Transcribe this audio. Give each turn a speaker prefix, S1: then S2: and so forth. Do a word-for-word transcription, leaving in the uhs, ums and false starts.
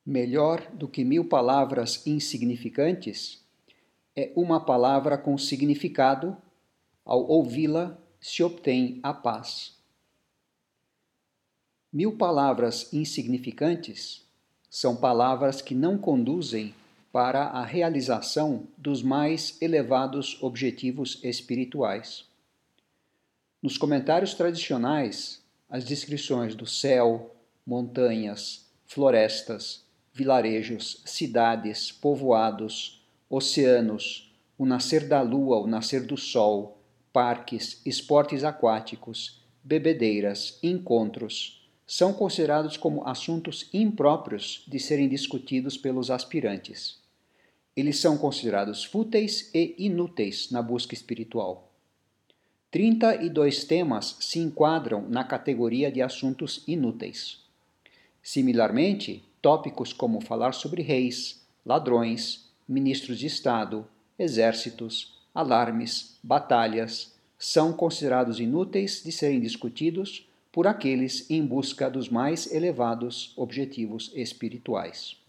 S1: Melhor do que mil palavras insignificantes é uma palavra com significado. Ao ouvi-la, se obtém a paz. Mil palavras insignificantes são palavras que não conduzem para a realização dos mais elevados objetivos espirituais. Nos comentários tradicionais, as descrições do céu, montanhas, florestas, vilarejos, cidades, povoados, oceanos, o nascer da lua, o nascer do sol, parques, esportes aquáticos, bebedeiras, encontros, são considerados como assuntos impróprios de serem discutidos pelos aspirantes. Eles são considerados fúteis e inúteis na busca espiritual. trinta e dois temas se enquadram na categoria de assuntos inúteis. Similarmente, tópicos como falar sobre reis, ladrões, ministros de Estado, exércitos, alarmes, batalhas, são considerados inúteis de serem discutidos por aqueles em busca dos mais elevados objetivos espirituais.